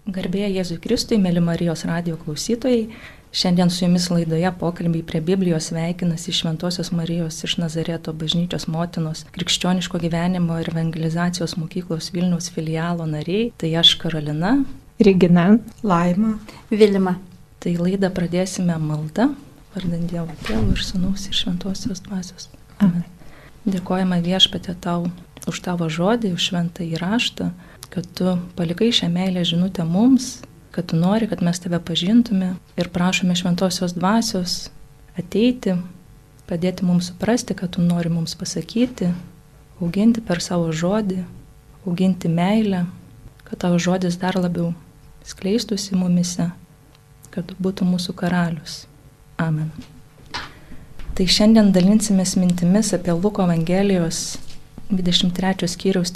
Garbė Jėzui Kristui, mėly Marijos radijo klausytojai. Šiandien su jumis laidoje pokalbiai prie Biblijos sveikinasi Šventosios Marijos iš Nazareto bažnyčios motinos krikščioniško gyvenimo ir evangelizacijos mokyklos Vilniaus filialo nariai. Tai aš Karolina, Regina, Laima, Vilma. Tai laidą pradėsime malda, vardant Dievo Tėvo ir Sūnaus ir Šventosios Dvasios. Amen. Dėkojame Viešpatie tau už tavo žodį, už šventąjį raštą, kad tu palikai šią meilę žinutę mums, kad tu nori, kad mes tave pažintume ir prašome Šventosios Dvasios ateiti, padėti mums suprasti, kad tu nori mums pasakyti, auginti per savo žodį, auginti meilę, kad tavo žodis dar labiau skleistųsi mumise, kad būtų mūsų karalius. Amen. Tai šiandien dalinsimės mintimis apie Luko Evangelijos 23 skyriaus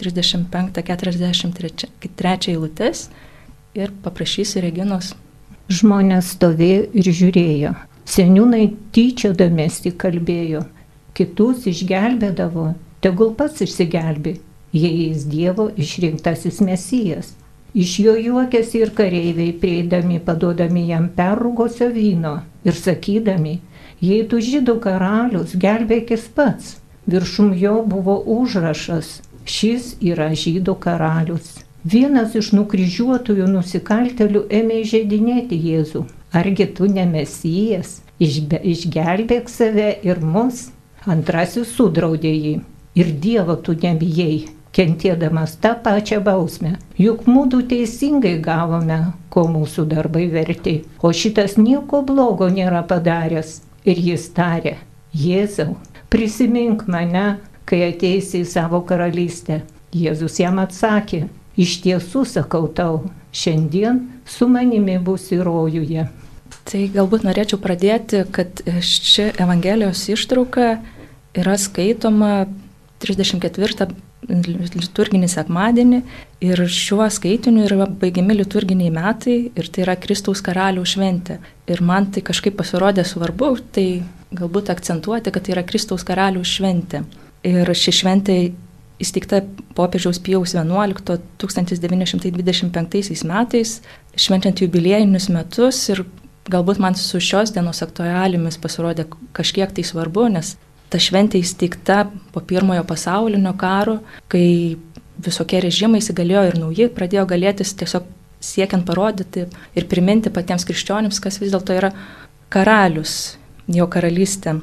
35-43 eilutes ir paprašysiu Reginos. Žmonės stovėjo ir žiūrėjo. Seniūnai tyčiodamiesi kalbėjo, kitus išgelbėdavo, tegul pats išsigelbė, jei jis Dievo išrinktasis Mesijas. Iš jo juokėsi ir kareiviai, prieidami paduodami jam perrūgosio vyno ir sakydami, jei tu žydų karalius, gelbėkis pats. Viršum jo buvo užrašas, šis yra žydų karalius. Vienas iš nukryžiuotųjų nusikaltėlių ėmė įžeidinėti Jėzų. Argi tu ne Mesijas, išgelbėk save ir mus? Antrasis sudraudė jį. Ir Dievo tu nebijai, kentėdamas tą pačią bausmę. Juk mūdu teisingai gavome, ko mūsų darbai verti, o šitas nieko blogo nėra padaręs. Ir jis tarė, Jėzau, prisimink mane, kai ateisi į savo karalystę. Jėzus jam atsakė, iš tiesų sakau tau, šiandien su manimi būsi rojuje. Tai galbūt norėčiau pradėti, kad ši Evangelijos ištrauka yra skaitoma 34 liturginį sekmadienį ir šiuo skaitiniu yra baigiami liturginiai metai ir tai yra Kristaus karalių šventė. Ir man tai kažkaip pasirodė svarbu, tai galbūt akcentuoti, kad tai yra Kristaus karalių šventė. Ir ši šventė įsteigta popiežiaus Pijaus XI 1925 metais, švenčiant jubiliejinius metus ir galbūt man su šios dienos aktualijomis pasirodė kažkiek tai svarbu, nes ta šventė įsteigta po pirmojo pasaulinio karo, kai visokie režimai įsigalėjo ir nauji pradėjo galėtis tiesiog siekiant parodyti ir priminti patiems krikščionims, kas vis dėlto yra karalius, jo karalystė.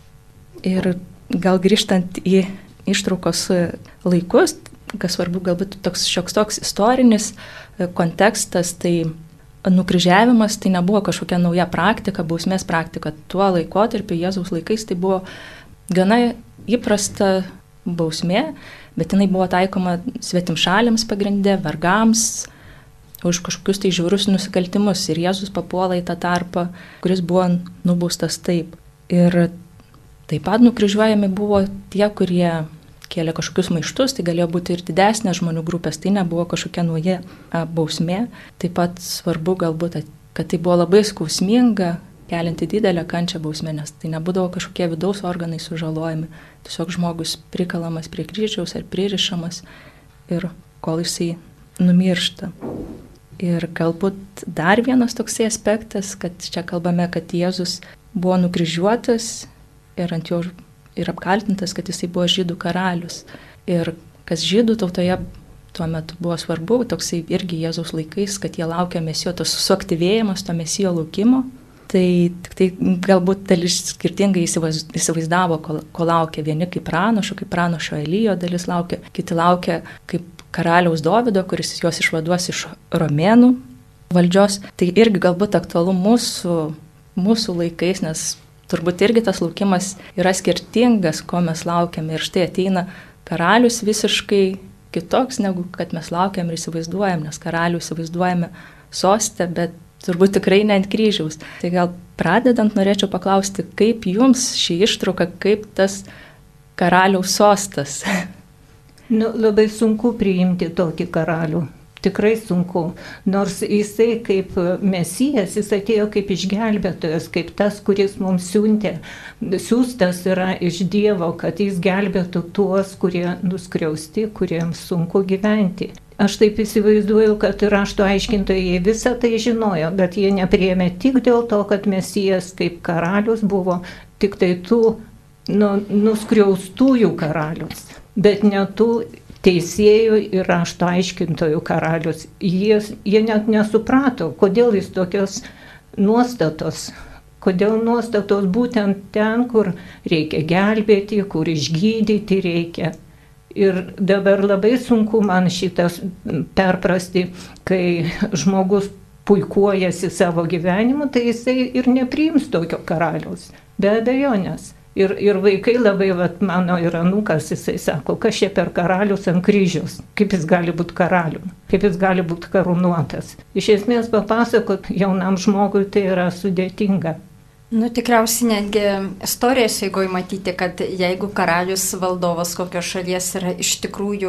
Ir gal grįžtant į ištraukos laikus, kas svarbu galbūt šioks toks istorinis kontekstas, tai nukryžiavimas tai nebuvo kažkokia nauja praktika, bausmės praktika. Tuo laikotarpiu Jėzaus laikais tai buvo gana įprasta bausmė, bet jinai buvo taikoma svetimšaliams pagrinde, vergams, už kažkokius tai žiaurius nusikaltimus ir Jėzus papuola į tą tarpą, kuris buvo nubaustas taip. Ir taip pat nukryžiuojami buvo tie, kurie kėlė kažkokius maištus, tai galėjo būti ir didesnės žmonių grupės, tai nebuvo kažkokia nauja bausmė. Taip pat svarbu galbūt, kad tai buvo labai skausminga, kelinti didelę kančią bausmę, nes tai nebūdavo kažkokie vidaus organai sužalojami. Tiesiog žmogus prikalamas prie kryžiaus ar pririšamas ir kol jisai numiršta. Ir galbūt dar vienas toksai aspektas, kad čia kalbame, kad Jėzus buvo nukryžiuotas ir ant jo ir apkaltintas, kad jisai buvo žydų karalius. Ir kas žydų tautoje tuo metu buvo svarbu, toksai irgi Jėzaus laikais, kad jie laukia mesijo, tas suaktyvėjimas, to mesijo laukimo. Tai tik tai galbūt dalis skirtingai įsivaizdavo, ko laukia. Vieni kaip pranašo Elijo dalis laukia, kiti laukia kaip karaliaus Dovydo, kuris juos išvaduos iš romėnų valdžios. Tai irgi galbūt aktualu mūsų laikais, nes turbūt irgi tas laukimas yra skirtingas, ko mes laukiame. Ir štai ateina karalius visiškai kitoks, negu kad mes laukiam ir įsivaizduojam, nes karalių įsivaizduojame soste, bet turbūt tikrai ne ant kryžiaus. Tai gal pradedant norėčiau paklausti, kaip jums ši ištrauka, kaip tas karaliaus sostas? Labai sunku priimti tokį karalių. Tikrai sunku. Nors jisai kaip Mesijas, jis atėjo kaip išgelbėtojas, kaip tas, kuris mums siųstas yra iš Dievo, kad jis gelbėtų tuos, kurie nuskriausti, kuriems sunku gyventi. Aš taip įsivaizduoju, kad rašto aiškintojai visą tai žinojo, bet jie nepriėmė tik dėl to, kad Mesijas kaip karalius buvo tik tai tų nuskriaustųjų karalius, bet ne tų teisėjų ir rašto aiškintojų karalius. Jie net nesuprato, kodėl jis tokios nuostatos, kodėl nuostatos būtent ten, kur reikia gelbėti, kur išgydyti reikia. Ir dabar labai sunku man šitas perprasti, kai žmogus puikuojasi savo gyvenimu, tai jisai ir nepriims tokio karaliaus, be abejonės. Ir vaikai labai, mano ir anūkas, jisai sako, kas čia per karalius ant kryžiaus, kaip jis gali būti karalium, kaip jis gali būti karūnuotas. Iš esmės papasakot jaunam žmogui tai yra sudėtinga. Tikriausiai netgi istorijos eigoje matyti, kad jeigu karalius valdovas kokios šalies yra iš tikrųjų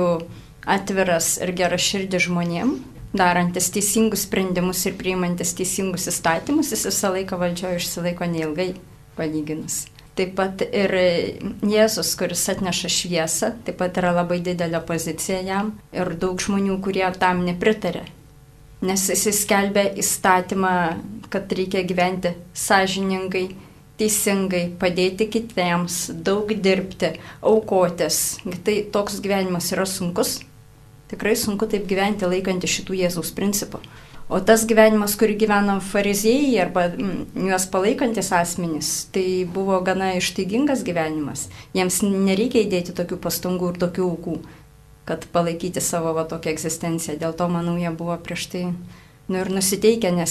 atviras ir geraširdis žmonėm, darantis teisingus sprendimus ir priimantis teisingus įstatymus, jis visą laiką valdžioje išsilaiko neilgai palyginus. Taip pat ir Jėzus, kuris atneša šviesą, taip pat yra labai didelė pozicija jam ir daug žmonių, kurie tam nepritarė. Nes jis skelbia įstatymą, kad reikia gyventi sąžiningai, teisingai, padėti kitiems, daug dirbti, aukotis. Tai toks gyvenimas yra sunkus. Tikrai sunku taip gyventi laikantį šitų Jėzaus principų. O tas gyvenimas, kurį gyveno fariziejai arba juos palaikantis asmenys, tai buvo gana ištaigingas gyvenimas. Jiems nereikia įdėti tokių pastangų ir tokių aukų, kad palaikyti savo tokią egzistenciją. Dėl to, manau, jie buvo prieš tai ir nusiteikę, nes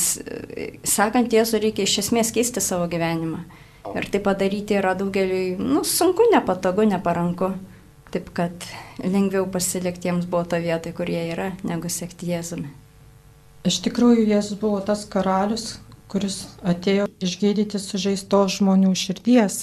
sakant Jėzų reikia iš esmės keisti savo gyvenimą. Ir tai padaryti yra daugeliui sunku, nepatogu, neparanku. Taip kad lengviau pasilikti jiems buvo to vietoj, kur jie yra, negu sekti Jėzumi. Iš tikrųjų, Jėzus buvo tas karalius, kuris atėjo išgydyti sužeistos žmonių širdies.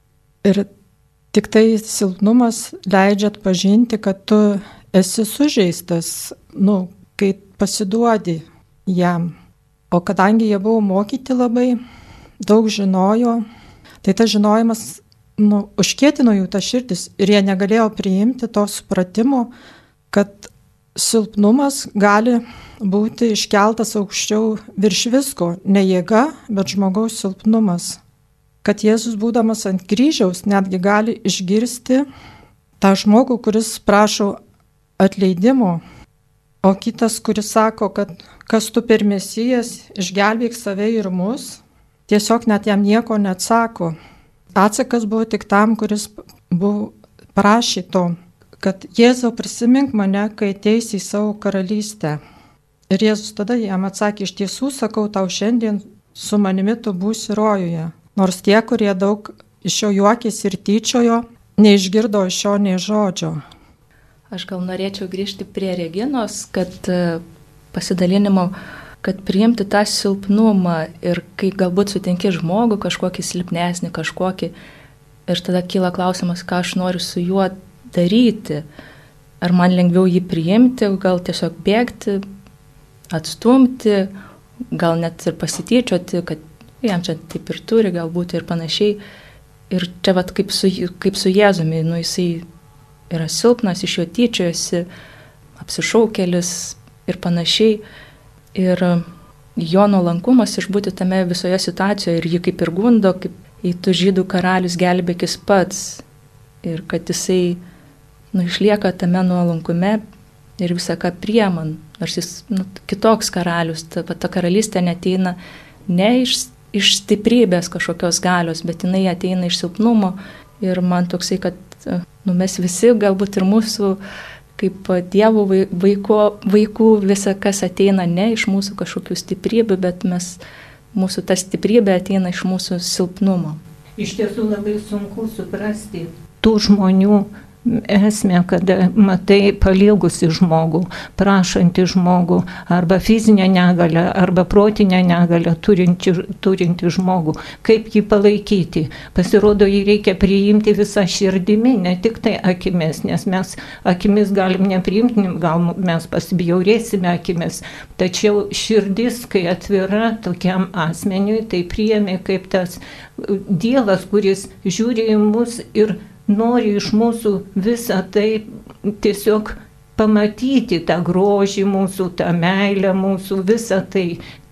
Ir tik tai silpnumas leidžia atpažinti, kad tu esi sužeistas, kai pasiduodi jam. O kadangi jie buvo mokyti labai, daug žinojo, tai tas žinojimas užkietino jų tą širdis ir jie negalėjo priimti to supratimo, kad silpnumas gali būti iškeltas aukščiau virš visko, ne jėga, bet žmogaus silpnumas. Kad Jėzus, būdamas ant kryžiaus, netgi gali išgirsti tą žmogų, kuris prašo atleidimo, o kitas, kuris sako, kad kas tu per Mesijas, išgelbėk save ir mus, tiesiog net jam nieko neatsako. Atsakas buvo tik tam, kuris prašė to, kad Jėzau prisimink mane, kai ateisi į savo karalystę. Ir Jėzus tada jam atsakė, iš tiesų sakau tau, šiandien su manimi tu būsi rojuje. Nors tie, kurie daug iš jo juokėsi ir tyčiojo, neišgirdo iš jo nei žodžio. Aš gal norėčiau grįžti prie Reginos, kad pasidalinimo, kad priimti tą silpnumą ir kai galbūt sutinki žmogų kažkokį silpnesnį, kažkokį, ir tada kyla klausimas, ką aš noriu su juo daryti. Ar man lengviau jį priimti, gal tiesiog bėgti, atstumti, gal net ir pasityčioti, kad jam čia taip ir turi galbūt ir panašiai. Ir čia kaip su Jėzumi, jisai yra silpnas, iš jo tyčiojasi, apsišaukėlis ir panašiai. Ir jo nuolankumas išbūti tame visoje situacijoje ir jį kaip ir gundo, kaip į tu žydų karalius gelbėkis pats. Ir kad jisai išlieka tame nuolankume ir visą ką priemant. Nors jis kitoks karalius, ta karalystė neteina ne iš stiprybės kažkokios galios, bet jinai ateina iš silpnumo. Ir man toksai, kad mes visi, galbūt ir mūsų kaip Dievo vaikų, visa kas ateina ne iš mūsų kažkokių stiprybių, bet mūsų ta stiprybė ateina iš mūsų silpnumo. Iš tiesų labai sunku suprasti tų žmonių esmę, kada matai paliegusi žmogų, prašantį žmogų, arba fizinę negalę, arba protinę negalę turinti žmogų, kaip jį palaikyti. Pasirodo, jį reikia priimti visą širdimi, ne tik tai akimis, nes mes akimis galim nepriimti, gal mes pasibjaurėsime akimis, tačiau širdis, kai atvira tokiam asmeniui, tai priėmė kaip tas Dievas, kuris žiūri į mus ir nori iš mūsų visą tai tiesiog pamatyti, tą grožį mūsų, tą meilę mūsų, visą tai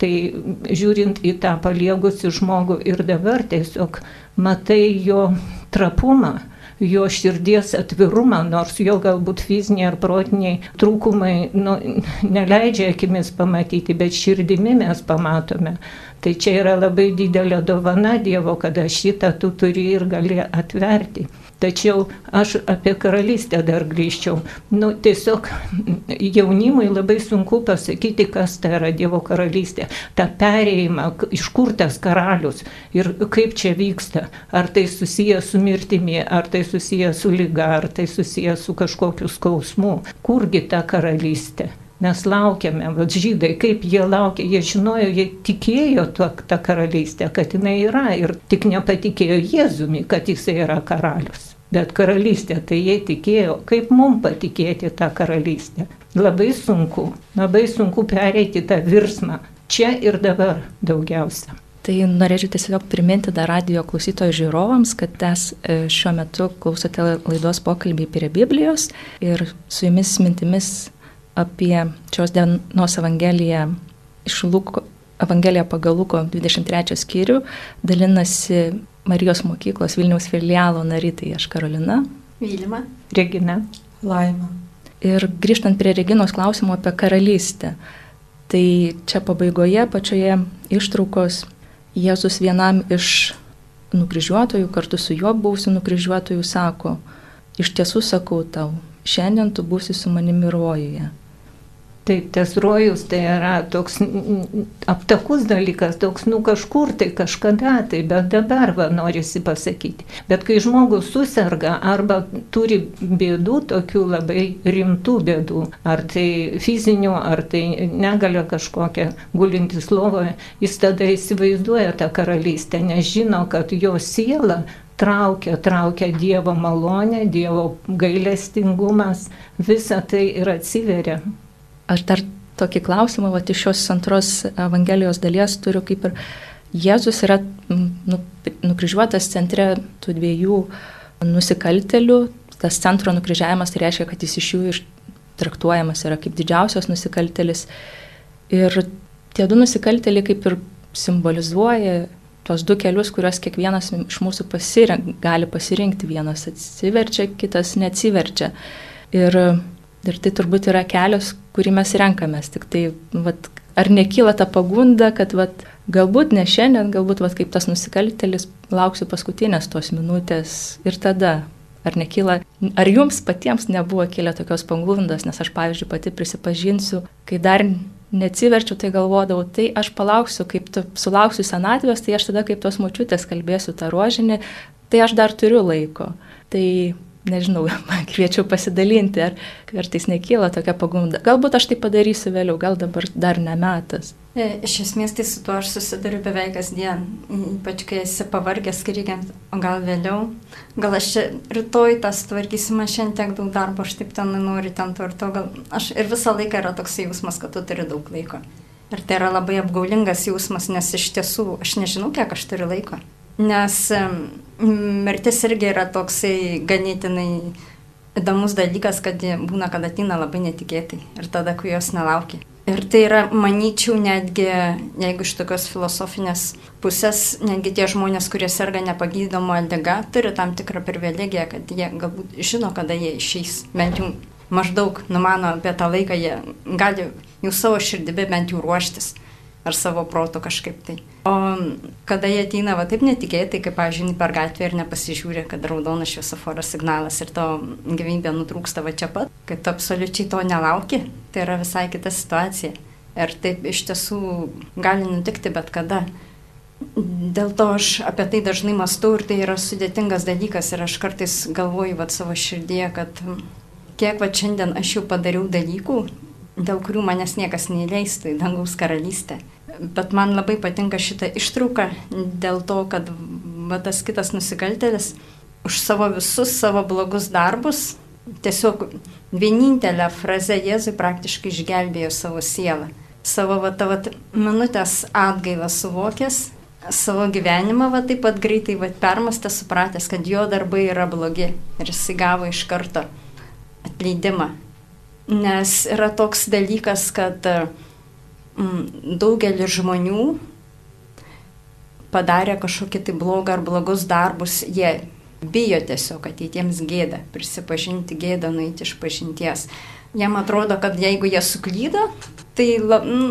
žiūrint į tą paliegusį žmogų ir dabar tiesiog matai jo trapumą, jo širdies atvirumą, nors jo galbūt fiziniai ar protiniai trūkumai neleidžia akimis pamatyti, bet širdimi mes pamatome. Tai čia yra labai didelė dovana Dievo, kada šitą tu turi ir gali atverti. Tačiau aš apie karalystę dar grįžčiau. Tiesiog jaunimui labai sunku pasakyti, kas tai yra Dievo karalystė. Ta perėjimą, iš kur tas karalius ir kaip čia vyksta. Ar tai susiję su mirtimi, ar tai susiję su lyga, ar tai susiję su kažkokiu skausmu. Kurgi ta karalystė? Mes laukiame, žydai, kaip jie laukia, jie žinojo, jie tikėjo tą karalystę, kad jinai yra ir tik nepatikėjo Jėzumi, kad jisai yra karalius. Bet karalystė, tai jie tikėjo, kaip mums patikėti tą karalystę. Labai sunku pereiti tą virsmą, čia ir dabar daugiausia. Tai norėčiau tiesiog priminti dar radijo klausytojų žiūrovams, kad šiuo metu klausote laidos Pokalbiai prie Biblijos ir su jumis mintimis apie šios dienos Evangeliją iš Evangeliją pagal Luko 23 skyrių dalinasi Marijos mokyklos Vilniaus filialo nariai, tai aš Karolina, Vilma, Regina, Laima. Ir grįžtant prie Reginos klausimo apie karalystę, tai čia pabaigoje pačioje ištraukos Jėzus vienam iš nukryžiuotojų kartu su juo buvusiu nukryžiuotoju sako: iš tiesų sakau tau, šiandien tu būsi su manimi rojuje. Taip, tas rojus tai yra toks aptakus dalykas, toks kažkur tai kažkada, tai bet dabar norisi pasakyti. Bet kai žmogus suserga arba turi bėdų, tokių labai rimtų bėdų, ar tai fizinių, ar tai negalia kažkokia gulintis lovoje, jis tada įsivaizduoja tą karalystę, nes žino, kad jo siela traukia Dievo malonę, Dievo gailestingumas, visa tai ir atsiveria. Aš dar tokį klausimą, iš šios antros Evangelijos dalies turiu, kaip ir Jėzus yra nukryžiuotas centre tų dviejų nusikaltelių. Tas centro nukryžiavimas tai reiškia, kad jis iš jų traktuojamas yra kaip didžiausias nusikaltelis. Ir tie du nusikalteliai kaip ir simbolizuoja tos du kelius, kuriuos kiekvienas iš mūsų gali pasirinkti. Vienas atsiverčia, kitas neatsiverčia. Ir tai turbūt yra kelias, kurį mes renkamės. Tik tai, ar nekyla ta pagunda, kad galbūt ne šiandien, galbūt kaip tas nusikaltelis, lauksiu paskutinės tos minutės ir tada. Ar jums patiems nebuvo kilę tokios pagundos, nes aš, pavyzdžiui, pati prisipažinsiu, kai dar neatsiverčiau, tai galvodavau, tai aš palauksiu, sulauksiu senatvės, tai aš tada kaip tos močiutės kalbėsiu tą rožinį, tai aš dar turiu laiko. Tai nežinau, kviečiu pasidalinti, ar kartais nekyla tokia pagunda. Galbūt aš tai padarysiu vėliau, gal dabar dar ne metas. Iš esmės tai su tuo aš susiduriu beveik kasdien, ypač kai esi pavargęs skrygiant, o gal vėliau. Gal aš čia rytoj tas tvarkysim, aš šiandien tiek daug darbo, aš taip ten noriu ten to ir to. Ir visą laiką yra toks jausmas, kad tu turi daug laiko. Ir tai yra labai apgaulingas jausmas, nes iš tiesų aš nežinau, kiek aš turiu laiko. Nes mirtis irgi yra toksai ganėtinai įdomus dalykas, kad būna, kad ateina labai netikėtai ir tada, kai jos nelaukia. Ir tai yra, manyčiau, netgi, jeigu iš tokios filosofinės pusės, netgi tie žmonės, kurie serga nepagydoma liga, turi tam tikrą privilegiją, kad jie galbūt žino, kada jie išeis. Bent jau maždaug numano apie tą laiką, jie gali jau savo širdimi bent jau ruoštis. Ar savo proto kažkaip tai. O kada jie ateina taip netikėtai, kaip, pavyzdžiui, per gatvę ir nepasižiūrė, kad raudonas šviesoforo signalas ir to gyvybė nutrūksta čia pat, kad tu absoliučiai to nelauki, tai yra visai kita situacija. Ir taip iš tiesų gali nutikti bet kada. Dėl to aš apie tai dažnai mąstau ir tai yra sudėtingas dalykas ir aš kartais galvoju savo širdėje, kad kiek šiandien aš jau padariau dalykų, dėl kurių manęs niekas neįleistų į dangaus karalystę. Bet man labai patinka šitą ištrauką dėl to, kad tas kitas nusikaltėlis už savo visus savo blogus darbus tiesiog vienintelę frazę Jėzui praktiškai išgelbėjo savo sielą. Savo minutės atgailą suvokęs, savo gyvenimą taip pat greitai permastęs, supratęs, kad jo darbai yra blogi ir jis gavo iš karto atleidimą. Nes yra toks dalykas, kad daugelis žmonių padarė kažkokį tai blogą ar blogus darbus, jie bijo tiesiog ateitiems gėdą, prisipažinti gėdą, nueiti iš pažinties. Jam atrodo, kad jeigu jie suklydo, tai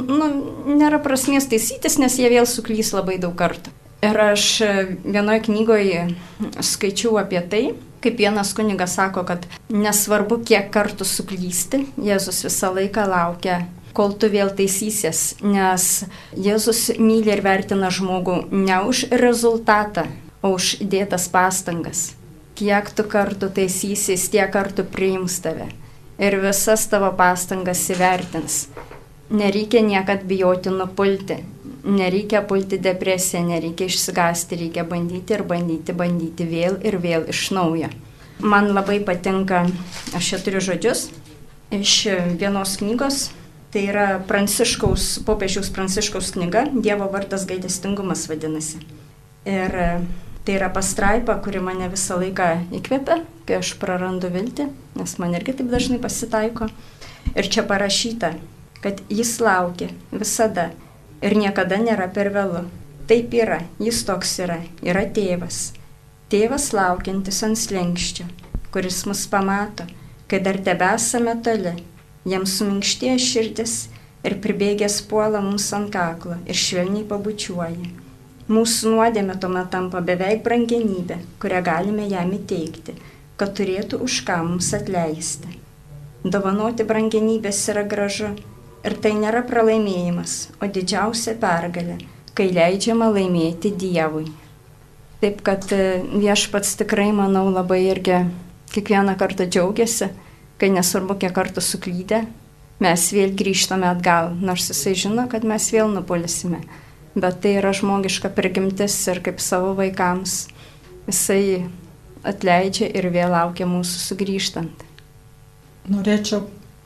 nėra prasmės taisytis, nes jie vėl suklys labai daug kartų. Ir aš vienoje knygoje skaičiau apie tai, kaip vienas kunigas sako, kad nesvarbu, kiek kartų suklysti, Jėzus visą laiką laukia, kol tu vėl taisysies, nes Jėzus myli ir vertina žmogų ne už rezultatą, o už įdėtas pastangas. Kiek tu kartų taisysis, tiek kartų priims tave ir visas tavo pastangas įvertins. Nereikia niekad bijoti nupulti, nereikia pulti depresiją, nereikia išsigąsti, reikia bandyti ir bandyti vėl ir vėl iš naujo. Man labai patinka, aš čia turiu žodžius iš vienos knygos, tai yra popiežiaus Pranciškaus knyga, Dievo vardas gailestingumas vadinasi. Ir tai yra pastraipa, kuri mane visą laiką įkvepia, kai aš prarandu viltį, nes man irgi taip dažnai pasitaiko. Ir čia parašyta, kad jis laukia visada ir niekada nėra per vėlu. Taip yra, jis toks yra tėvas. Tėvas laukiantis ant slenksčio, kuris mus pamato, kai dar tebesame toli, jam suminkštėja širdis ir pribėgęs puola mums ant kaklo ir švelniai pabučiuoja. Mūsų nuodėmė tuomet tampa beveik brangenybė, kurią galime jam įteikti, kad turėtų už ką mums atleisti. Dovanoti brangenybės yra gražu ir tai nėra pralaimėjimas, o didžiausia pergalė, kai leidžiama laimėti Dievui. Taip kad Viešpats tikrai, manau, labai irgi kiekvieną kartą džiaugiasi, kai nesvarbu, kiek kartų suklydę, mes vėl grįžtame atgal, nors jisai žino, kad mes vėl nupulsime. Bet tai yra žmogiška prigimtis ir kaip savo vaikams jisai atleidžia ir vėl laukia mūsų sugrįžtant. Norėčiau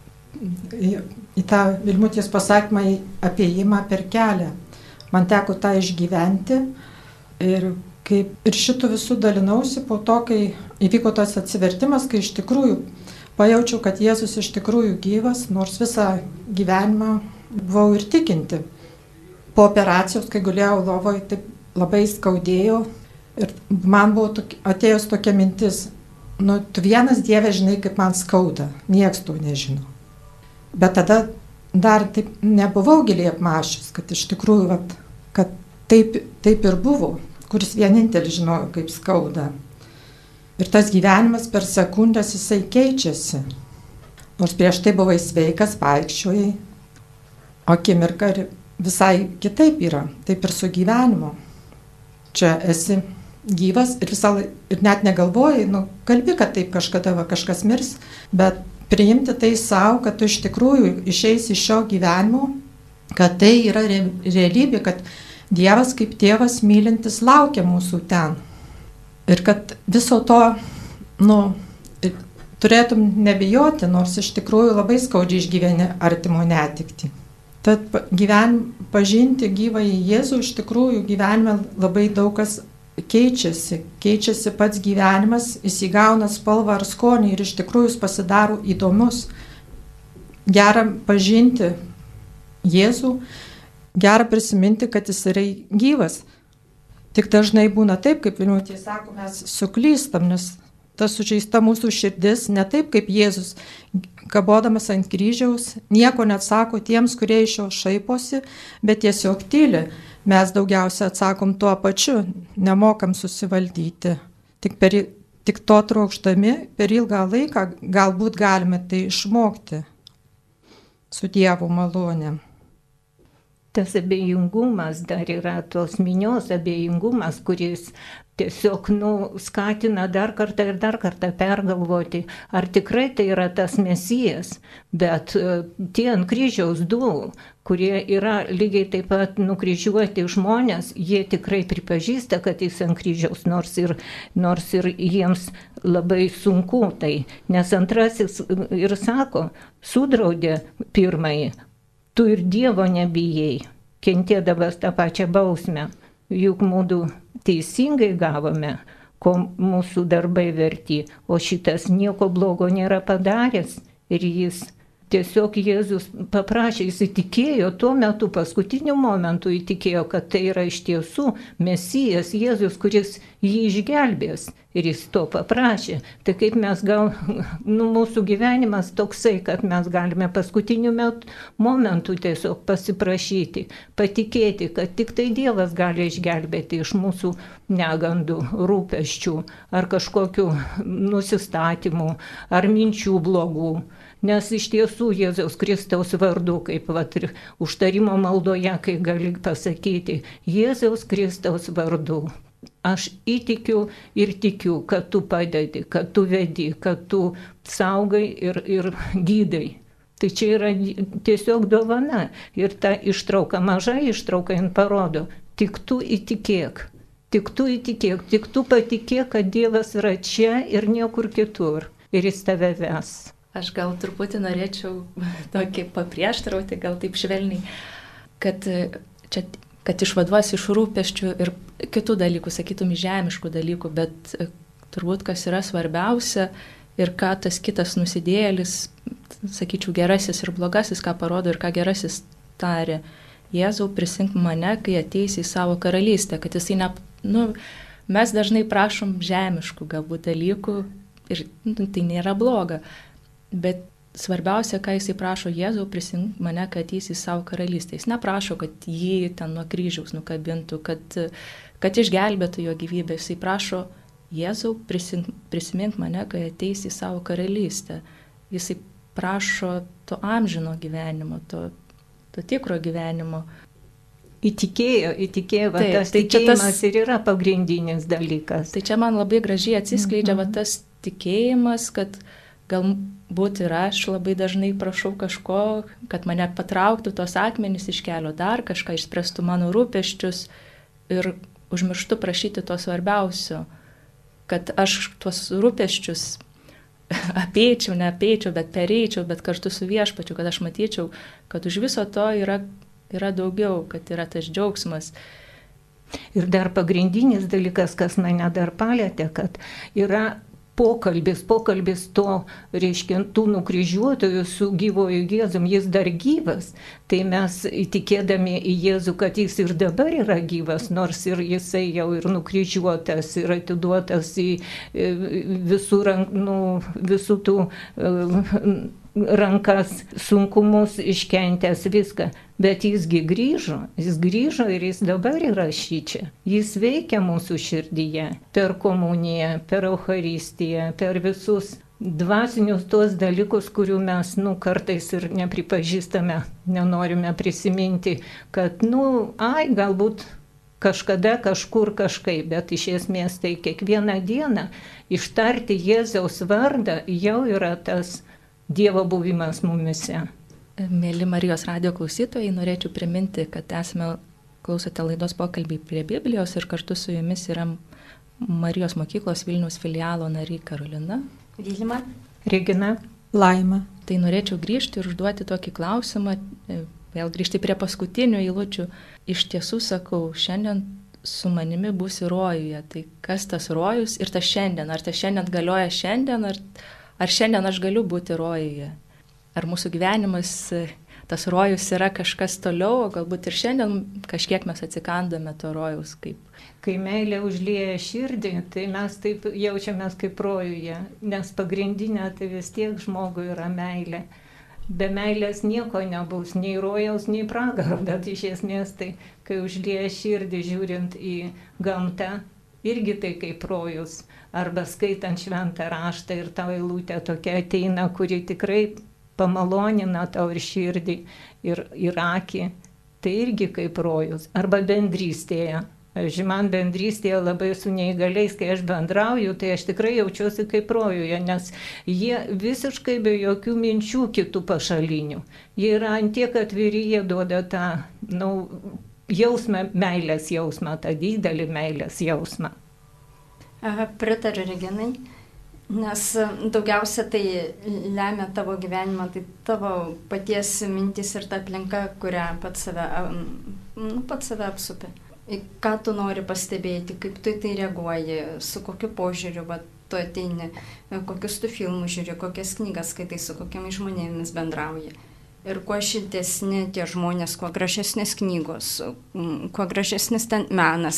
į tą Vilmutės pasakymą apie ėjimą per kelią. Man teko tą išgyventi ir kaip ir šitų visų dalinausi po to, kai įvyko tas atsivertimas, kai iš tikrųjų pajaučiau, kad Jėzus iš tikrųjų gyvas, nors visą gyvenimą buvau ir tikinti. Po operacijos, kai gulėjau lovoje, taip labai skaudėjo ir man buvo atėjus tokia mintis, tu vienas Dieve žinai, kaip man skauda, nieks to nežino. Bet tada dar taip nebuvau giliai apmąsčius, kad iš tikrųjų, kad taip ir buvo, kuris vienintelis žinojo, kaip skauda. Ir tas gyvenimas per sekundės jisai keičiasi. Nors prieš tai buvai sveikas, vaikščiojai, akimirka ir visai kitaip yra, taip ir su gyvenimu. Čia esi gyvas ir net negalvoji, kalbi, kad taip kažkada kažkas mirs, bet priimti tai savo, kad tu iš tikrųjų išeisi iš šio gyvenimo, kad tai yra realybė, kad Dievas kaip tėvas mylintis laukia mūsų ten. Ir kad viso to, turėtum nebijoti, nors iš tikrųjų labai skaudžiai išgyveni artimo netektį. Tad pažinti gyvąjį Jėzų iš tikrųjų gyvenime labai daug kas keičiasi. Keičiasi pats gyvenimas, jis įgauna spalvą ar skonį ir iš tikrųjų jis pasidaro įdomus. Gera pažinti Jėzų, gera prisiminti, kad jis yra gyvas. Tik dažnai būna taip, kaip Vilmutė sako, mes suklystam, nes ta sužeista mūsų širdis, ne taip kaip Jėzus, kabodamas ant kryžiaus, nieko neatsako tiems, kurie iš jo šaiposi, bet tiesiog tyli. Mes daugiausia atsakom tuo pačiu, nemokam susivaldyti. Tik to trokšdami per ilgą laiką galbūt galime tai išmokti su Dievo malonė. Tas abejingumas dar yra, tos minios abejingumas, kuris tiesiog skatina dar kartą ir dar kartą pergalvoti, ar tikrai tai yra tas Mesijas. Bet tie ant kryžiaus du, kurie yra lygiai taip pat nukryžiuoti žmonės, jie tikrai pripažįsta, kad jis ant kryžiaus, nors ir jiems labai sunku tai. Nes antrasis ir sako, sudraudė pirmąjį, tu ir Dievo nebijai, kentėdamas tą pačią bausmę, juk mūdu teisingai gavome, ko mūsų darbai verti, o šitas nieko blogo nėra padaręs. Ir jis tiesiog Jėzus paprašė, jis įtikėjo, tuo metu paskutiniu momentu įtikėjo, kad tai yra iš tiesų Mesijas Jėzus, kuris jį išgelbės. Ir jis to paprašė. Tai kaip mes mūsų gyvenimas toksai, kad mes galime paskutiniu momentu tiesiog pasiprašyti, patikėti, kad tik tai Dievas gali išgelbėti iš mūsų negandų, rūpesčių, ar kažkokių nusistatymų, ar minčių blogų. Nes iš tiesų Jėzaus Kristaus vardu, kaip ir užtarimo maldoje, kai gali pasakyti, Jėzaus Kristaus vardu. Aš įtikiu ir tikiu, kad tu padedi, kad tu vedi, kad tu saugai ir gydai. Tai čia yra tiesiog dovana. Ir ta ištrauka, maža ištrauka, jin parodo, tik tu įtikėk, tik tu patikėk, kad Dievas yra čia ir niekur kitur. Ir jis tave ves. Aš gal truputį norėčiau tokį paprieštarauti, gal taip švelniai, kad išvaduos iš rūpesčių ir kitų dalykų, sakytum, žemiškų dalykų, bet turbūt kas yra svarbiausia ir ką tas kitas nusidėjėlis, sakyčiau, gerasis ir blogasis, ką parodo ir ką gerasis tarė. Jėzau, prisink mane, kai ateisi į savo karalystę, kad jisai mes dažnai prašom žemiškų galbūt dalykų ir tai nėra bloga. Bet svarbiausia, ką jisai prašo, Jėzau, prisink mane, kad ateisi į savo karalystę. Jis neprašo, kad jį ten nuo kryžiaus nukabintų, kad išgelbėtų jo gyvybę. Jisai prašo, Jėzau, prisimink mane, kai ateisi į savo karalystę. Jisai prašo to amžino gyvenimo, to tikro gyvenimo. Įtikėjo, tas tikėjimas ir yra pagrindinis dalykas. Tai čia man labai gražiai atsiskleidžia tas tikėjimas, kad galbūt ir aš labai dažnai prašau kažko, kad mane patrauktų tos akmenys iš kelio, dar kažką išspręstų mano rūpesčius ir užmirštu prašyti to svarbiausio, kad aš tuos rūpesčius apeičiau, neapeičiau, bet pereičiau, bet kartu su viešpačiu, kad aš matyčiau, kad už viso to yra daugiau, kad yra tas džiaugsmas. Ir dar pagrindinis dalykas, kas mane dar palėtė, kad yra pokalbis to, reiškia, tų nukryžiuotojų su gyvoju Jėzum, jis dar gyvas, tai mes įtikėdami į Jėzų, kad jis ir dabar yra gyvas, nors ir jisai jau ir nukryžiuotas, ir atiduotas į visų tų rankas, sunkumus iškentęs viską, bet jisgi grįžo ir jis dabar yra šičia. Jis veikia mūsų širdyje per komuniją, per Eucharistiją, per visus dvasinius tuos dalykus, kurių mes kartais ir nepripažįstame, nenorime prisiminti, kad galbūt kažkada, kažkur, kažkaip, bet iš esmės tai kiekvieną dieną ištarti Jėzaus vardą jau yra tas Dievo buvimas mumise. Mėly Marijos radijo klausytojai, norėčiau priminti, kad klausote laidos pokalbiai prie Biblijos ir kartu su jumis yra Marijos mokyklos Vilniaus filialo nariai Karolina, Vilma, Regina, Laima. Tai norėčiau grįžti ir užduoti tokį klausimą, vėl grįžti prie paskutinių eilučių. Iš tiesų sakau, šiandien su manimi būsi rojuje. Tai kas tas rojus ir tas šiandien? Ar tas šiandien galioja šiandien, ar šiandien aš galiu būti rojuje? Ar mūsų gyvenimas, tas rojus yra kažkas toliau, o galbūt ir šiandien kažkiek mes atsikandame to rojaus kaip. Kai meilė užlieja širdį, tai mes taip jaučiamės kaip rojuje, nes pagrindinė tai vis tiek žmogui yra meilė. Be meilės nieko nebus, nei rojaus, nei pragaro, bet iš esmės tai, kai užlieja širdį žiūrint į gamtą, irgi tai kaip rojus. Arba skaitant šventą raštą ir tau eilutė tokia ateina, kuri tikrai pamalonina tau ir širdį, ir akį. tai irgi kaip rojus. Arba bendrystėje. Pavyzdžiui, man bendrystėje labai su neįgaliais, kai aš bendrauju, tai aš tikrai jaučiuosi kaip rojuje, nes jie visiškai be jokių minčių kitų pašalinių. Jie yra antiek atviri, jie duoda tą jausmą, meilės jausmą, tą didelį meilės jausmą. Pritariu Reginai, nes daugiausia tai lemia tavo gyvenimą, tai tavo paties mintis ir ta aplinka, kurią pats save apsupi. Ką tu nori pastebėti, kaip tu į tai reaguoji, su kokiu požiūriu tu ateini, kokius tu filmus žiūri, kokias knygas skaitai, su kokiamis žmonėmis bendrauji. Ir kuo šiltesni tie žmonės, kuo gražesnės knygos, kuo gražesnis ten menas,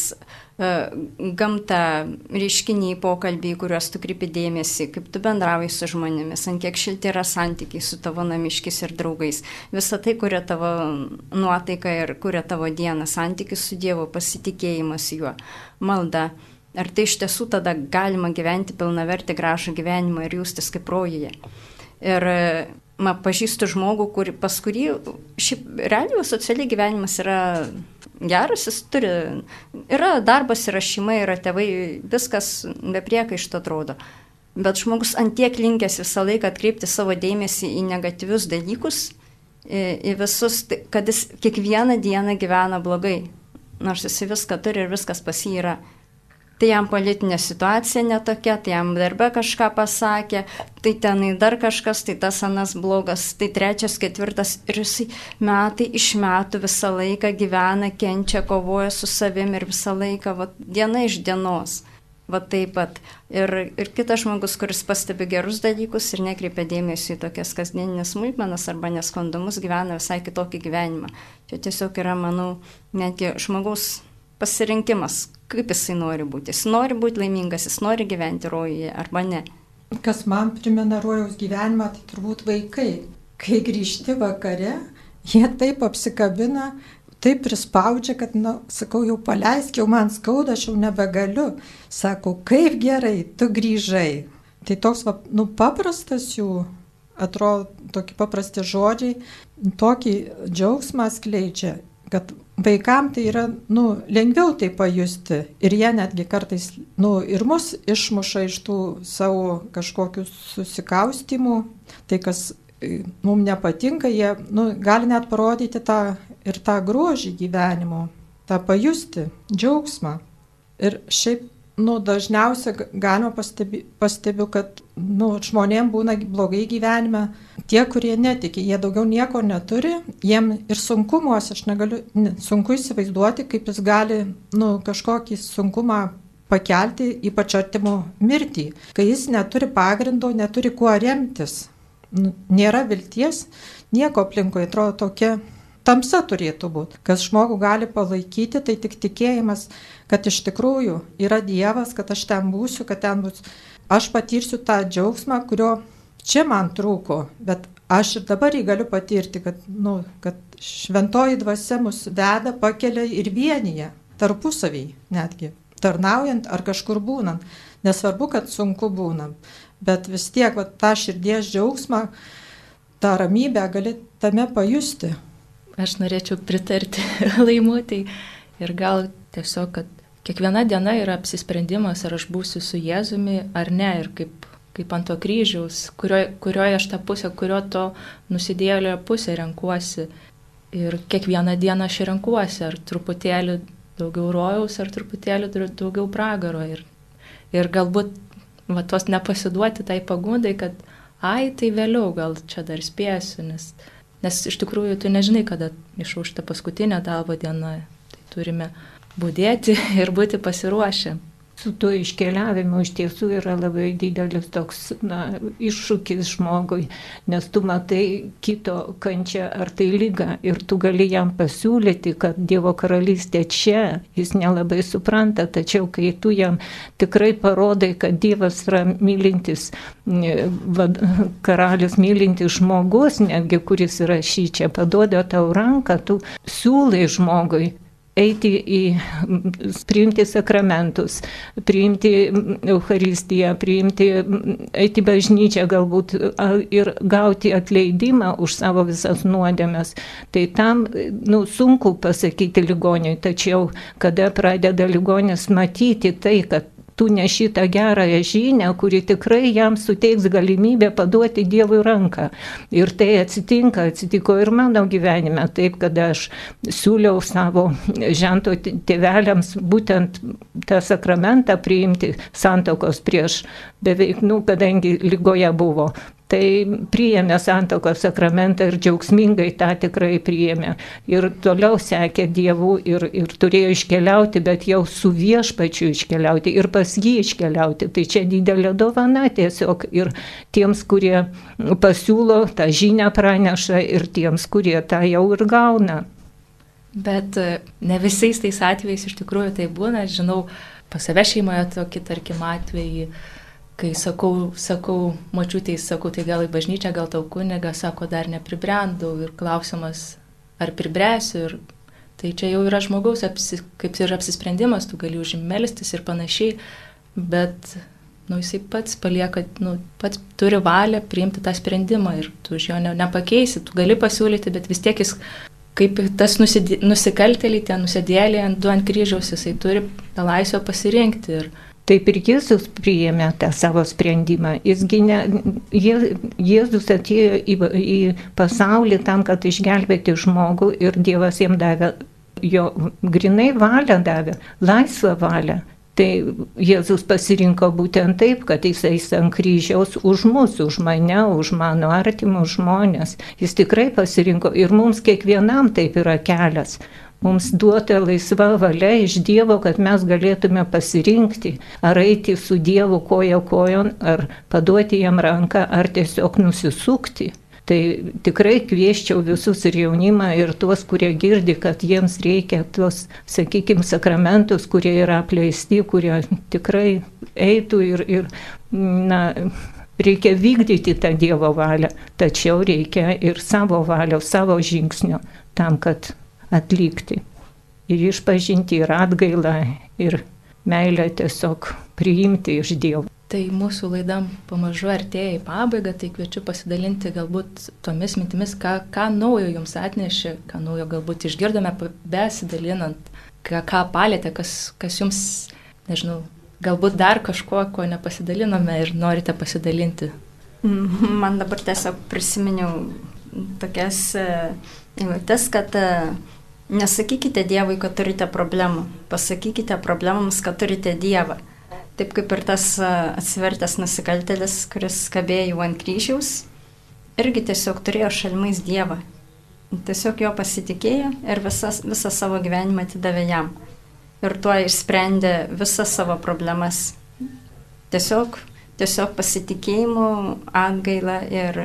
gamta, reiškiniai, pokalbiai, kuriuos tu kreipi dėmesį, kaip tu bendrauji su žmonėmis, ant kiek šilti yra santykiai su tavo namiškiais ir draugais. Visa tai kuria tavo nuotaiką ir kuria tavo dieną, santykis su Dievu, pasitikėjimas juo, malda. Ar tai iš tiesų tada galima gyventi pilnavertį gražų gyvenimą ir jaustis kaip rojuje. Ir pažįstu žmogų, pas kurį šiaip realiai socialiai gyvenimas yra geras, jis yra darbas, yra šeima, yra tėvai, viskas be priekaišto atrodo. Bet žmogus antiek linkęs visą laiką atkreipti savo dėmesį į negatyvius dalykus, į visus, kad jis kiekvieną dieną gyvena blogai, nors jis viską turi ir viskas pas jį yra. Tai jam politinė situacija netokia, tai jam darbe kažką pasakė, tai tenai dar kažkas, tai tas anas blogas, tai trečias, ketvirtas ir jisai metai iš metų visą laiką gyvena, kenčia, kovoja su savim ir visą laiką, diena iš dienos. Taip pat. Ir kitas žmogus, kuris pastebi gerus dalykus ir nekreipia dėmesio į tokias kasdieninės smulkmenas arba nesklandumus, gyvena visai kitokį gyvenimą. Čia tiesiog yra, manau, netgi žmogaus pasirinkimas, kaip jisai nori būti. Jis nori būti laimingas, jis nori gyventi rojuje arba ne. Kas man primena rojaus gyvenimą, tai turbūt vaikai. Kai grįžti vakare, jie taip apsikabina, taip prispaudžia, kad, sakau, jau paleisk, jau man skauda, aš jau nebegaliu. Sako, kaip gerai, tu grįžai. Tai toks, paprastas jų, atrodo, tokie paprasti žodžiai, tokį džiaugsmą skleidžia, kad vaikams tai yra, lengviau tai pajusti ir jie netgi kartais, ir mus išmuša iš tų savo kažkokių susikaustimų, tai kas mums nepatinka, jie gali net parodyti tą grožį gyvenimo, tą pajusti, džiaugsmą. Ir šiaip, dažniausiai galima pastebiu, kad, žmonėms būna blogai gyvenime, tie, kurie netiki, jie daugiau nieko neturi, jiem ir sunkumuos, aš sunku įsivaizduoti, kaip jis gali, kažkokį sunkumą pakelti, ypač artimo mirtį, kai jis neturi pagrindo, neturi kuo remtis, nėra vilties, nieko aplinkoje, atrodo tokia tamsa turėtų būti. Kas žmogų gali palaikyti, tai tik tikėjimas, kad iš tikrųjų yra Dievas, kad aš ten būsiu, kad ten bus. Aš patirsiu tą džiaugsmą, kurio čia man trūko, bet aš ir dabar jį galiu patirti, kad šventoji dvasia mus veda, pakelia ir vienyje, tarpusavį netgi, tarnaujant ar kažkur būnant. Nesvarbu, kad sunku būnam, bet vis tiek tą širdies džiaugsmą, tą ramybę gali tame pajusti. Aš norėčiau pritarti Laimutei ir gal tiesiog, kad kiekviena diena yra apsisprendimas, ar aš būsiu su Jėzumi ar ne, ir kaip ant to kryžiaus, kurioje aš tą pusę, kurio to nusidėjėlio pusę renkuosi. Ir kiekvieną dieną aš renkuosi, ar truputėlį daugiau rojaus, ar truputėlį daugiau pragaro. Ir galbūt tos nepasiduoti tai pagundai, kad tai vėliau gal čia dar spėsiu, nes iš tikrųjų tu nežinai, kada išauš ta paskutinė tavo diena. Tai turime budėti ir būti pasiruošę. Su tuo iškeliavimu iš tiesų yra labai didelis toks iššūkis žmogui, nes tu matai kito kančią ar tai lygą ir tu gali jam pasiūlyti, kad Dievo karalystė čia, jis nelabai supranta, tačiau kai tu jam tikrai parodai, kad Dievas yra mylintis, karalius mylintis žmogus, netgi kuris yra šičia, paduoda tau ranką, tu siūlai žmogui priimti sakramentus, priimti Eucharistiją, eiti į bažnyčią galbūt ir gauti atleidimą už savo visas nuodėmes. Tai tam sunku pasakyti ligoniui, tačiau kada pradeda ligonis matyti tai, kad tu neši tą gerąją žinią, kuri tikrai jam suteiks galimybę paduoti Dievui ranką. Ir tai atsitiko ir mano gyvenime, taip, kada aš siūliau savo žento tėveliams būtent tą sakramentą priimti santuokos prieš beveik, kadangi ligoje buvo. Tai priėmė santuokos sakramentą ir džiaugsmingai tą tikrai priėmė. Ir toliau sekė Dievu ir turėjo iškeliauti, bet jau su Viešpačiu iškeliauti ir pas jį iškeliauti. Tai čia didelė dovana tiesiog ir tiems, kurie pasiūlo, tą žinią praneša ir tiems, kurie tą jau ir gauna. Bet ne visais tais atvejais iš tikrųjų tai būna. Aš žinau, pas save šeimoje tokį, tarkim, atvejį, kai sakau močiutei, tai gal į bažnyčią, gal tau kunigą, sako, dar nepribrendau ir klausimas, ar pribręsiu. Ir tai čia jau yra žmogaus kaip ir apsisprendimas, tu gali už jį melstis ir panašiai, bet jisai pats palieka, pats turi valią priimti tą sprendimą ir tu už jo nepakeisi, tu gali pasiūlyti, bet vis tiek jis, kaip tas nusikaltėliai, tie nusidėliai ant kryžiaus, jisai turi tą laisvę pasirinkti. Ir taip ir Jėzus priėmė tą savo sprendimą. Jėzus atėjo į pasaulį tam, kad išgelbėti žmogų ir Dievas jam davė, jo grinai valią davė, laisvą valią. Tai Jėzus pasirinko būtent taip, kad jis eis ant kryžiaus už mus, už mane, už mano artimus žmonės. Jis tikrai pasirinko ir mums kiekvienam taip yra kelias. Mums duota laisva valia iš Dievo, kad mes galėtume pasirinkti, ar eiti su Dievu koja kojon, ar paduoti jam ranką, ar tiesiog nusisukti. Tai tikrai kvieščiau visus ir jaunimą, ir tuos, kurie girdi, kad jiems reikia tuos, sakykime, sakramentus, kurie yra apleisti, kurie tikrai eitų ir reikia vykdyti tą Dievo valią, tačiau reikia ir savo valios, savo žingsnio tam, kad atlikti. Ir išpažinti, ir atgailą, ir meilę tiesiog priimti iš Dievo. Tai mūsų laidam pamažu artėja į pabaigą, tai kviečiu pasidalinti galbūt tomis mintimis, ką naujo jums atnešė, ką naujo galbūt išgirdome besidalinant, ką palėtė, kas jums, nežinau, galbūt dar kažko, ko nepasidalinome ir norite pasidalinti. Man dabar tiesiog prisiminiau tokias eilutes, kad nesakykite Dievui, kad turite problemų, pasakykite problemams, kad turite Dievą. Taip kaip ir tas atsivertęs nusikaltėlis, kuris kabėjo ant kryžiaus, irgi tiesiog turėjo šalimais Dievą. Tiesiog jo pasitikėjo ir visą savo gyvenimą atidavė jam. Ir tuo išsprendė visas savo problemas. Tiesiog pasitikėjimu, atgaila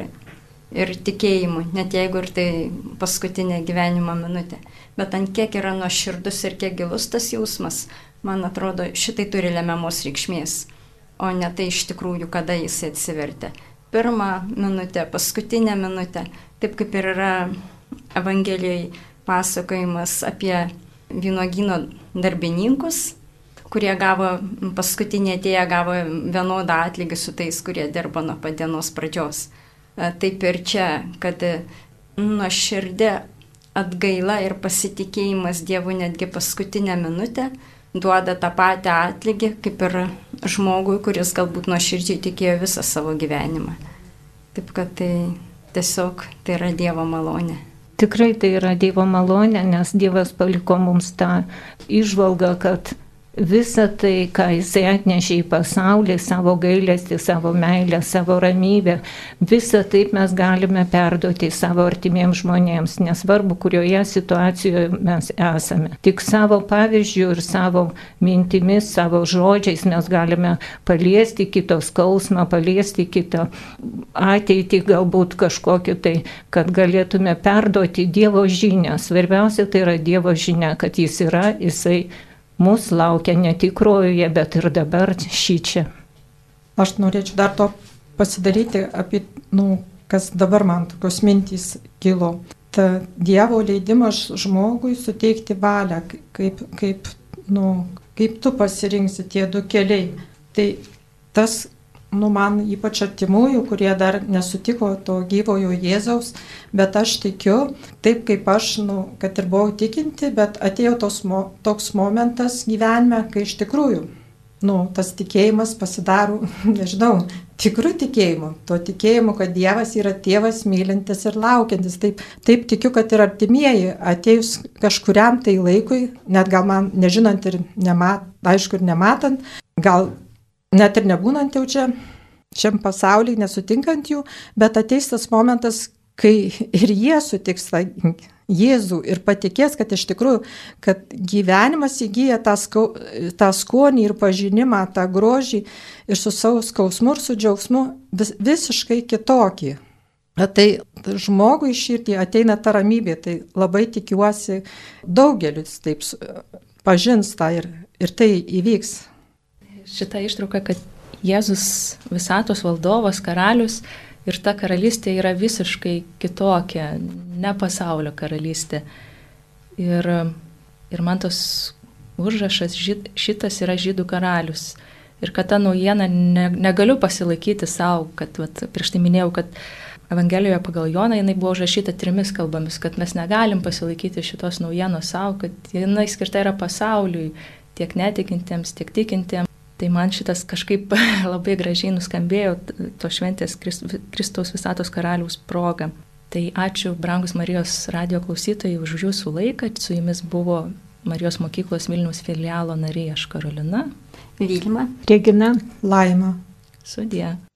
ir tikėjimu, net jeigu ir tai paskutinė gyvenimo minutė. Bet ant kiek yra nuoširdus ir kiek gilus tas jausmas, man atrodo, šitai turi lemiamos reikšmės, o ne tai iš tikrųjų, kada jis atsivertė. Pirmą minutę, paskutinę minutę, taip kaip ir yra Evangelijai pasakojimas apie vynuogyno darbininkus, kurie paskutinė atėję gavo vienodą atlygį su tais, kurie dirbo nuo pat dienos pradžios. Taip ir čia, kad nuoširdė atgaila ir pasitikėjimas Dievu netgi paskutinę minutę duoda tą patį atlygį, kaip ir žmogui, kuris galbūt nuoširdžiai tikėjo visą savo gyvenimą. Taip kad tai tiesiog tai yra Dievo malonė. Tikrai tai yra Dievo malonė, nes Dievas paliko mums tą įžvalgą, kad visa tai, ką Jisai atnešė į pasaulį, savo gailestį, savo meilę, savo ramybę, visą taip mes galime perduoti savo artimiems žmonėms, nesvarbu, kurioje situacijoje mes esame. Tik savo pavyzdžių ir savo mintimis, savo žodžiais mes galime paliesti kito skausmą, paliesti kito ateitį, galbūt kažkokį tai, kad galėtume perduoti Dievo žinią. Svarbiausia tai yra Dievo žinia, kad Jis yra, Jisai mūsų laukia ne tik rojuje, bet ir dabar šičia. Aš norėčiau dar pasidalyti apie, kas dabar man tokios mintys kilo. Dievo leidimas žmogui suteikti valią, kaip tu pasirinksi tie du keliai. Tai tas, man ypač artimųjų, kurie dar nesutiko to gyvojo Jėzaus, bet aš tikiu, taip kaip aš, kad ir buvau tikinti, bet atėjo toks momentas gyvenime, kai iš tikrųjų, tas tikėjimas pasidaro, nežinau, tikrų tikėjimų. To tikėjimu, kad Dievas yra tėvas mylintis ir laukiantis. Taip tikiu, kad ir artimieji atėjus kažkuriam tai laikui, net gal man nežinant ir aišku ir nematant, gal net ir nebūnant jau šiam pasaulyje, nesutinkant jų, bet ateis tas momentas, kai ir jie sutiks tą Jėzų ir patikės, kad iš tikrųjų, kad gyvenimas įgyja tą skonį ir pažinimą, tą grožį ir su savo skausmu ir su džiaugsmu visiškai kitokį. Tai žmogui širdį ateina ta ramybė, tai labai tikiuosi daugelis taip pažins tą ir tai įvyks. Šita ištrauka, kad Jėzus visatos valdovas, karalius, ir ta karalystė yra visiškai kitokia, ne pasaulio karalystė. Ir man tas užrašas, šitas yra žydų karalius. Ir kad tą naujieną negaliu pasilaikyti savo, kad prieš tai minėjau, kad Evangelijoje pagal Joną jinai buvo užrašyta 3 kalbomis, kad mes negalim pasilaikyti šitos naujienos savo, kad jinai skirta yra pasauliui, tiek netikintiems, tiek tikintiems. Tai man šitas kažkaip labai gražiai nuskambėjo to šventės Kristaus visatos karaliaus proga. Tai ačiū, brangus Marijos radijo klausytojai, už jūsų laiką. Su jumis buvo Marijos mokyklos Vilniaus filialo narė aš Karolina. Vilma. Regina. Laima. Sudie.